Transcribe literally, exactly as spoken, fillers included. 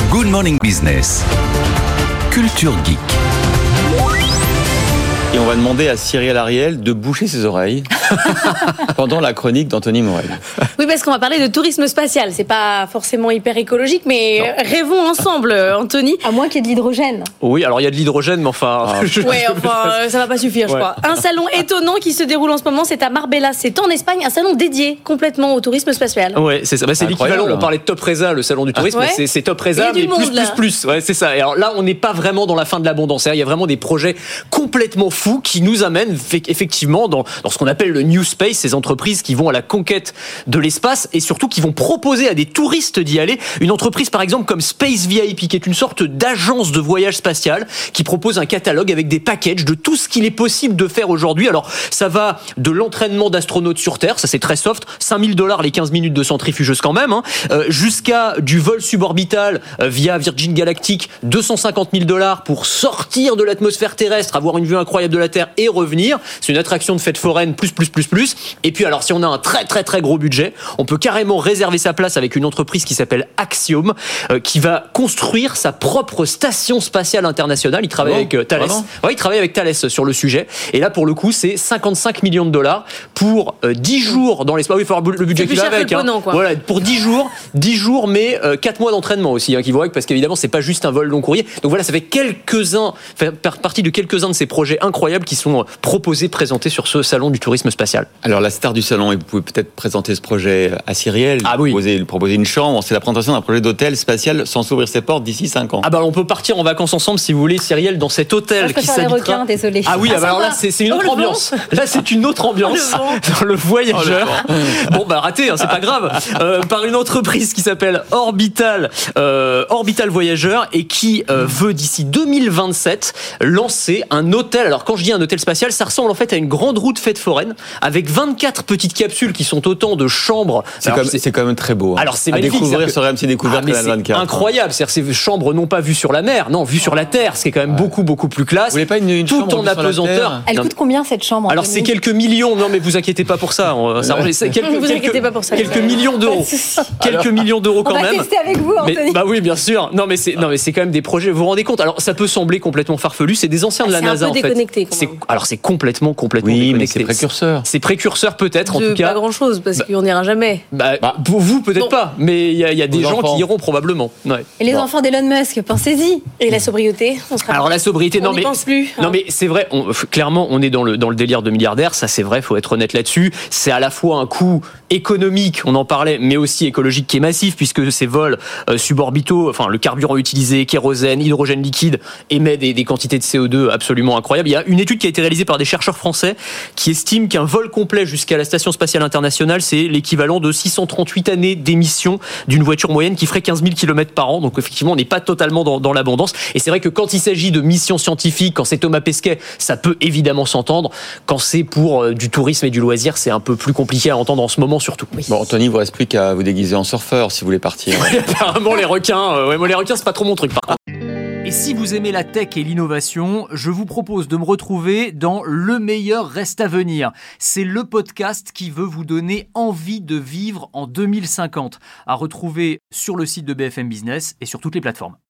Good Morning Business. Culture Geek. Et on va demander à Cyrielle Ariel de boucher ses oreilles pendant la chronique d'Anthony Morel. Oui, parce qu'on va parler de tourisme spatial. C'est pas forcément hyper écologique, mais non. Rêvons ensemble, Anthony. À moins qu'il y ait de l'hydrogène. Oui, alors il y a de l'hydrogène, mais enfin... Ah. Je... Ouais, enfin, ça va pas suffire, ouais. je crois. Un salon étonnant qui se déroule en ce moment, c'est à Marbella. C'est en Espagne, un salon dédié complètement au tourisme spatial. Ouais, c'est ça. Bah, c'est l'équivalent. On parlait de Topresa, le salon du tourisme. Ouais. C'est, c'est Topresa, mais monde, plus, plus, plus. Ouais, c'est ça. Et alors là, on n'est pas vraiment dans la fin de l'abondance. Il y a vraiment des projets complètement fous qui nous amènent effectivement dans, dans ce qu'on appelle le New Space, ces entreprises qui vont à la conquête de l'espace et surtout qui vont proposer à des touristes d'y aller. Une entreprise par exemple comme Space V I P, qui est une sorte d'agence de voyage spatial, qui propose un catalogue avec des packages de tout ce qu'il est possible de faire aujourd'hui. Alors ça va de l'entraînement d'astronautes sur Terre, ça c'est très soft, cinq mille dollars les quinze minutes de centrifugeuse quand même, hein, euh, jusqu'à du vol suborbital euh, via Virgin Galactic, deux cent cinquante mille dollars pour sortir de l'atmosphère terrestre, avoir une vue incroyable de la Terre et revenir. C'est une attraction de fête foraine plus plus plus plus. Et puis alors si on a un très très très gros budget, on peut carrément réserver sa place avec une entreprise qui s'appelle Axiom, euh, qui va construire sa propre station spatiale internationale. Il travaille oh, avec euh, Thales. Ouais, il travaille avec Thales sur le sujet. Et là pour le coup, c'est cinquante-cinq millions de dollars pour euh, dix jours dans l'espace. Oui, il faut avoir le budget qui va avec. Hein. Ponant, quoi. Voilà, pour dix jours, dix jours, mais euh, quatre mois d'entraînement aussi, hein, qui vont avec, parce qu'évidemment c'est pas juste un vol long courrier. Donc voilà, ça fait quelques-uns, fait partie de quelques-uns de ces projets incroyables qui sont euh, proposés, présentés sur ce salon du tourisme spatial. Alors la star du salon, et vous pouvez peut-être présenter ce projet à Cyrielle, ah, oui. proposer, proposer une chambre, c'est la présentation d'un projet d'hôtel spatial censé ouvrir ses portes d'ici cinq ans. Ah bah on peut partir en vacances ensemble si vous voulez, Cyrielle, dans cet hôtel Moi, je qui s'habitera. Les requins, désolé. Ah oui, ah bah alors là c'est, c'est une autre oh, ambiance. Là c'est une autre ambiance. Dans le voyageur. Oh, le bon bah raté, hein, c'est pas grave. Euh, par une entreprise qui s'appelle Orbital, euh, Orbital Voyageur, et qui euh, veut d'ici deux mille vingt-sept lancer un hôtel. Alors quand je dis un hôtel spatial, ça ressemble en fait à une grande route fête foraine avec vingt-quatre petites capsules qui sont autant de chambres. C'est, alors, comme, c'est... c'est quand même très beau. Hein. Alors c'est à magnifique. Découvrir sur R M C Découverte ah, Canal vingt-quatre. Incroyable. C'est-à-dire ces chambres non pas vues sur la mer, non vues sur la terre, ce qui est quand même ouais. beaucoup beaucoup plus classe. Vous voulez pas une, une tout chambre en apesanteur. Elle non. coûte combien cette chambre? Alors c'est quelques millions. Non mais vous inquiétez pas pour ça. ça ouais. c'est quelques, vous quelques, pas pour ça, quelques millions d'euros. Quelques alors, millions d'euros quand on même. On va tester avec vous, Anthony. Mais, bah oui, bien sûr. Non mais c'est non mais c'est quand même des projets. Vous vous rendez compte? Alors ça peut sembler complètement farfelu. C'est des anciens ah, de la c'est NASA un peu en fait. Déconnecté, c'est, alors c'est complètement complètement oui, déconnecté. Mais c'est précurseur. C'est précurseur peut-être en de tout cas. Pas grand chose parce bah, qu'on n'ira jamais. Bah, bah, pour vous peut-être non. pas, mais il y a, y a des gens enfants. qui iront probablement. Ouais. Et les bon. enfants d'Elon Musk, pensez-y. Et la sobriété. On sera alors la sobriété, on non n'y mais pense plus. Hein. Non mais c'est vrai. On, clairement, on est dans le dans le délire de milliardaire. Ça c'est vrai. Faut être honnête là-dessus. C'est à la fois un coût économique, on en parlait, mais aussi écologique qui est massif puisque ces vols euh, suborbitaux, enfin le carburant utilisé, kérosène, hydrogène liquide émet des, des quantités de C O deux absolument incroyables. Il y a une étude qui a été réalisée par des chercheurs français qui estiment qu'un vol complet jusqu'à la station spatiale internationale, c'est l'équivalent de six cent trente-huit années d'émission d'une voiture moyenne qui ferait quinze mille kilomètres par an. Donc effectivement, on n'est pas totalement dans, dans l'abondance. Et c'est vrai que quand il s'agit de missions scientifiques, quand c'est Thomas Pesquet, ça peut évidemment s'entendre. Quand c'est pour euh, du tourisme et du loisir, c'est un peu plus compliqué à entendre en ce moment surtout. Oui. Bon, Anthony, il vous reste plus qu'à vous déguiser en surfeur si vous voulez partir. Apparemment, les requins, euh, ouais, moi les requins, c'est pas trop mon truc par contre. Et si vous aimez la tech et l'innovation, je vous propose de me retrouver dans Le meilleur reste à venir. C'est le podcast qui veut vous donner envie de vivre en deux mille cinquante. À retrouver sur le site de B F M Business et sur toutes les plateformes.